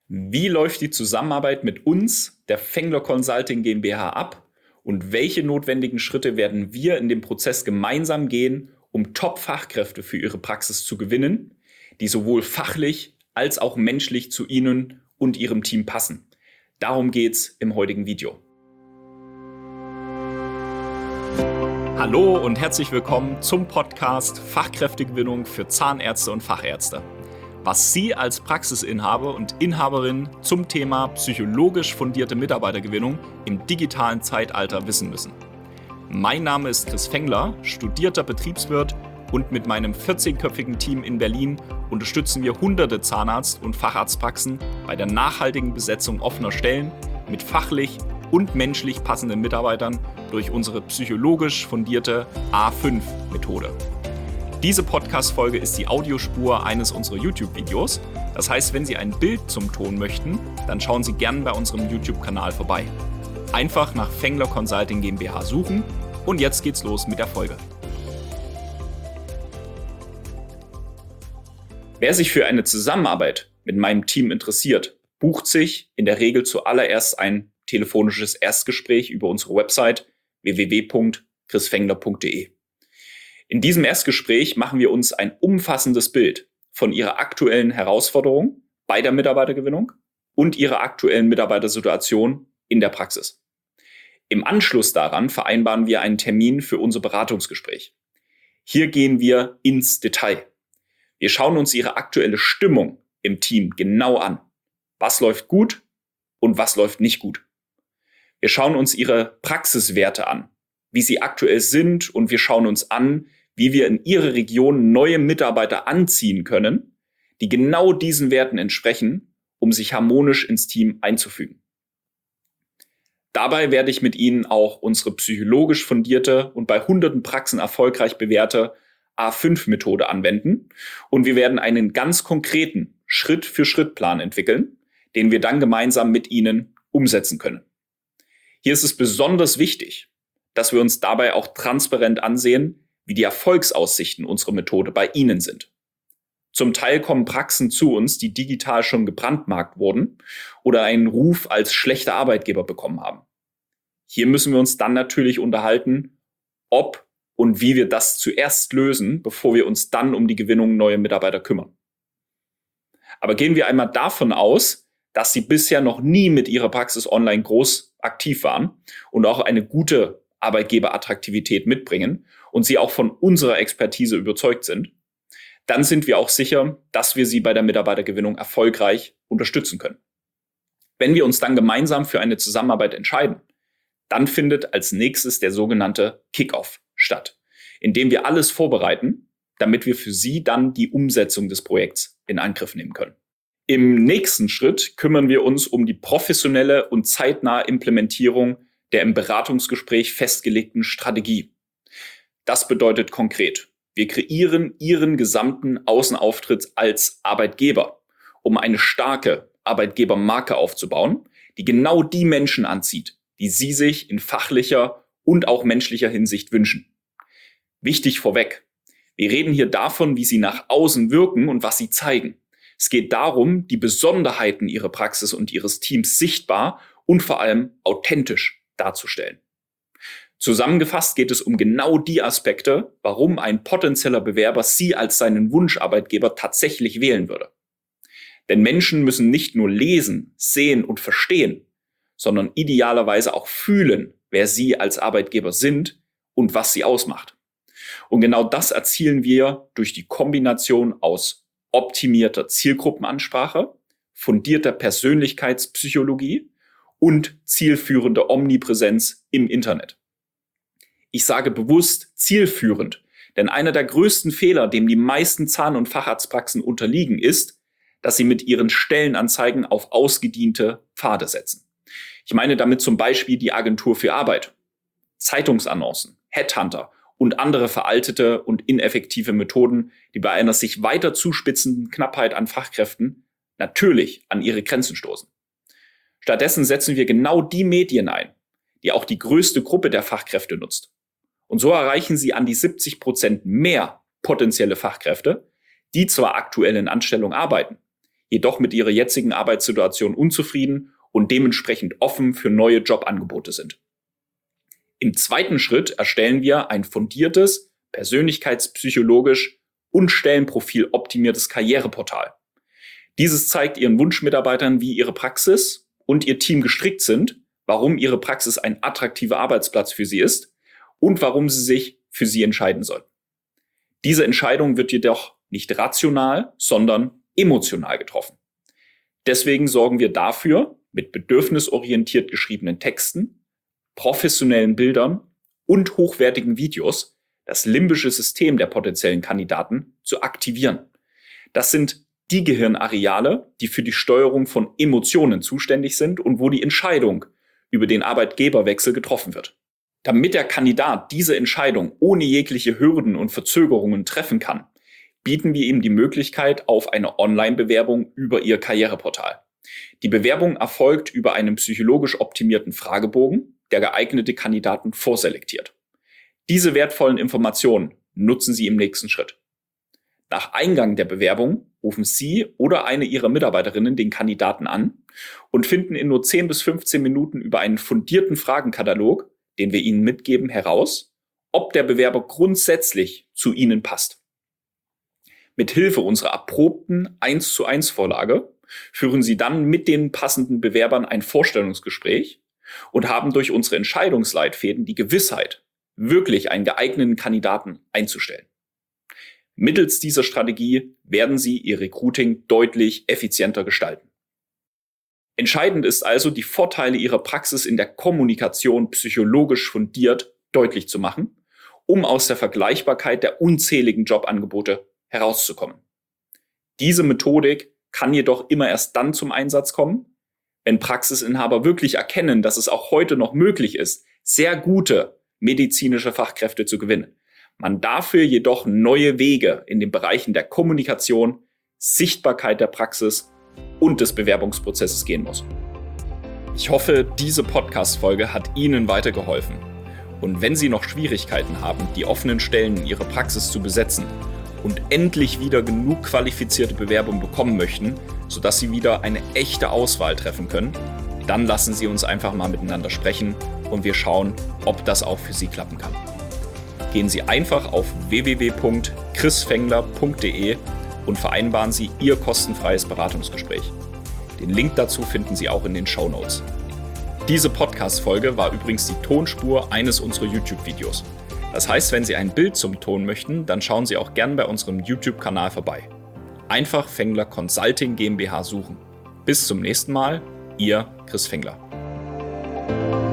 Wie läuft die Zusammenarbeit mit uns, der Fengler Consulting GmbH, ab und welche notwendigen Schritte werden wir in dem Prozess gemeinsam gehen, um Top-Fachkräfte für Ihre Praxis zu gewinnen, die sowohl fachlich als auch menschlich zu Ihnen und Ihrem Team passen? Darum geht's im heutigen Video. Hallo und herzlich willkommen zum Podcast Fachkräftegewinnung für Zahnärzte und Fachärzte. Was Sie als Praxisinhaber und Inhaberin zum Thema psychologisch fundierte Mitarbeitergewinnung im digitalen Zeitalter wissen müssen. Mein Name ist Chris Fengler, studierter Betriebswirt, und mit meinem 14-köpfigen Team in Berlin unterstützen wir hunderte Zahnarzt- und Facharztpraxen bei der nachhaltigen Besetzung offener Stellen mit fachlich und menschlich passenden Mitarbeitern durch unsere psychologisch fundierte A5-Methode. Diese Podcast-Folge ist die Audiospur eines unserer YouTube-Videos. Das heißt, wenn Sie ein Bild zum Ton möchten, dann schauen Sie gerne bei unserem YouTube-Kanal vorbei. Einfach nach Fengler Consulting GmbH suchen und jetzt geht's los mit der Folge. Wer sich für eine Zusammenarbeit mit meinem Team interessiert, bucht sich in der Regel zuallererst ein telefonisches Erstgespräch über unsere Website www.chrisfengler.de. In diesem Erstgespräch machen wir uns ein umfassendes Bild von Ihrer aktuellen Herausforderung bei der Mitarbeitergewinnung und Ihrer aktuellen Mitarbeitersituation in der Praxis. Im Anschluss daran vereinbaren wir einen Termin für unser Beratungsgespräch. Hier gehen wir ins Detail. Wir schauen uns Ihre aktuelle Stimmung im Team genau an. Was läuft gut und was läuft nicht gut? Wir schauen uns Ihre Praxiswerte an, wie sie aktuell sind, und wir schauen uns an, wie wir in Ihre Region neue Mitarbeiter anziehen können, die genau diesen Werten entsprechen, um sich harmonisch ins Team einzufügen. Dabei werde ich mit Ihnen auch unsere psychologisch fundierte und bei hunderten Praxen erfolgreich bewährte A5-Methode anwenden, und wir werden einen ganz konkreten Schritt-für-Schritt-Plan entwickeln, den wir dann gemeinsam mit Ihnen umsetzen können. Hier ist es besonders wichtig, dass wir uns dabei auch transparent ansehen, wie die Erfolgsaussichten unserer Methode bei Ihnen sind. Zum Teil kommen Praxen zu uns, die digital schon gebrandmarkt wurden oder einen Ruf als schlechter Arbeitgeber bekommen haben. Hier müssen wir uns dann natürlich unterhalten, ob und wie wir das zuerst lösen, bevor wir uns dann um die Gewinnung neuer Mitarbeiter kümmern. Aber gehen wir einmal davon aus, dass Sie bisher noch nie mit Ihrer Praxis online groß aktiv waren und auch eine gute Arbeitgeberattraktivität mitbringen und Sie auch von unserer Expertise überzeugt sind, dann sind wir auch sicher, dass wir Sie bei der Mitarbeitergewinnung erfolgreich unterstützen können. Wenn wir uns dann gemeinsam für eine Zusammenarbeit entscheiden, dann findet als nächstes der sogenannte Kickoff statt, in dem wir alles vorbereiten, damit wir für Sie dann die Umsetzung des Projekts in Angriff nehmen können. Im nächsten Schritt kümmern wir uns um die professionelle und zeitnahe Implementierung der im Beratungsgespräch festgelegten Strategie. Das bedeutet konkret: Wir kreieren Ihren gesamten Außenauftritt als Arbeitgeber, um eine starke Arbeitgebermarke aufzubauen, die genau die Menschen anzieht, die Sie sich in fachlicher und auch menschlicher Hinsicht wünschen. Wichtig vorweg: Wir reden hier davon, wie Sie nach außen wirken und was Sie zeigen. Es geht darum, die Besonderheiten Ihrer Praxis und Ihres Teams sichtbar und vor allem authentisch darzustellen. Zusammengefasst geht es um genau die Aspekte, warum ein potenzieller Bewerber Sie als seinen Wunscharbeitgeber tatsächlich wählen würde. Denn Menschen müssen nicht nur lesen, sehen und verstehen, sondern idealerweise auch fühlen, wer Sie als Arbeitgeber sind und was Sie ausmacht. Und genau das erzielen wir durch die Kombination aus optimierter Zielgruppenansprache, fundierter Persönlichkeitspsychologie und zielführender Omnipräsenz im Internet. Ich sage bewusst zielführend, denn einer der größten Fehler, dem die meisten Zahn- und Facharztpraxen unterliegen, ist, dass sie mit ihren Stellenanzeigen auf ausgediente Pfade setzen. Ich meine damit zum Beispiel die Agentur für Arbeit, Zeitungsannoncen, Headhunter und andere veraltete und ineffektive Methoden, die bei einer sich weiter zuspitzenden Knappheit an Fachkräften natürlich an ihre Grenzen stoßen. Stattdessen setzen wir genau die Medien ein, die auch die größte Gruppe der Fachkräfte nutzt. Und so erreichen Sie an die 70% mehr potenzielle Fachkräfte, die zwar aktuell in Anstellung arbeiten, jedoch mit ihrer jetzigen Arbeitssituation unzufrieden und dementsprechend offen für neue Jobangebote sind. Im zweiten Schritt erstellen wir ein fundiertes, persönlichkeitspsychologisch und Stellenprofil optimiertes Karriereportal. Dieses zeigt Ihren Wunschmitarbeitern, wie Ihre Praxis und Ihr Team gestrickt sind, warum Ihre Praxis ein attraktiver Arbeitsplatz für Sie ist und warum Sie sich für Sie entscheiden sollten. Diese Entscheidung wird jedoch nicht rational, sondern emotional getroffen. Deswegen sorgen wir dafür, mit bedürfnisorientiert geschriebenen Texten, professionellen Bildern und hochwertigen Videos das limbische System der potenziellen Kandidaten zu aktivieren. Das sind die Gehirnareale, die für die Steuerung von Emotionen zuständig sind und wo die Entscheidung über den Arbeitgeberwechsel getroffen wird. Damit der Kandidat diese Entscheidung ohne jegliche Hürden und Verzögerungen treffen kann, bieten wir ihm die Möglichkeit auf eine Online-Bewerbung über Ihr Karriereportal. Die Bewerbung erfolgt über einen psychologisch optimierten Fragebogen, der geeignete Kandidaten vorselektiert. Diese wertvollen Informationen nutzen Sie im nächsten Schritt. Nach Eingang der Bewerbung rufen Sie oder eine Ihrer Mitarbeiterinnen den Kandidaten an und finden in nur 10 bis 15 Minuten über einen fundierten Fragenkatalog, den wir Ihnen mitgeben, heraus, ob der Bewerber grundsätzlich zu Ihnen passt. Mit Hilfe unserer erprobten 1:1 Vorlage führen Sie dann mit den passenden Bewerbern ein Vorstellungsgespräch und haben durch unsere Entscheidungsleitfäden die Gewissheit, wirklich einen geeigneten Kandidaten einzustellen. Mittels dieser Strategie werden Sie Ihr Recruiting deutlich effizienter gestalten. Entscheidend ist also, die Vorteile Ihrer Praxis in der Kommunikation psychologisch fundiert deutlich zu machen, um aus der Vergleichbarkeit der unzähligen Jobangebote herauszukommen. Diese Methodik kann jedoch immer erst dann zum Einsatz kommen, wenn Praxisinhaber wirklich erkennen, dass es auch heute noch möglich ist, sehr gute medizinische Fachkräfte zu gewinnen. Man dafür jedoch neue Wege in den Bereichen der Kommunikation, Sichtbarkeit der Praxis und des Bewerbungsprozesses gehen muss. Ich hoffe, diese Podcast-Folge hat Ihnen weitergeholfen. Und wenn Sie noch Schwierigkeiten haben, die offenen Stellen in Ihrer Praxis zu besetzen und endlich wieder genug qualifizierte Bewerbungen bekommen möchten, sodass Sie wieder eine echte Auswahl treffen können, dann lassen Sie uns einfach mal miteinander sprechen und wir schauen, ob das auch für Sie klappen kann. Gehen Sie einfach auf www.chrisfengler.de und vereinbaren Sie Ihr kostenfreies Beratungsgespräch. Den Link dazu finden Sie auch in den Shownotes. Diese Podcast-Folge war übrigens die Tonspur eines unserer YouTube-Videos. Das heißt, wenn Sie ein Bild zum Ton möchten, dann schauen Sie auch gern bei unserem YouTube-Kanal vorbei. Einfach Fengler Consulting GmbH suchen. Bis zum nächsten Mal, Ihr Chris Fengler.